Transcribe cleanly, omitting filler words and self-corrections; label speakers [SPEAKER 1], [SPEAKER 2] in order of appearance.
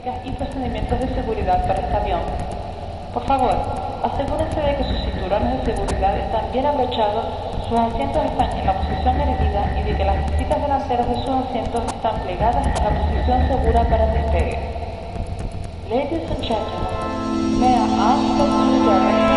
[SPEAKER 1] características y procedimientos de seguridad para este avión. Por favor, asegúrense de que sus cinturones de seguridad están bien abrochados, sus asientos están en la posición erguida y de que las visitas delanteras de sus asientos están plegadas en la posición segura para el despegue. Ladies and gentlemen, may I ask that you direct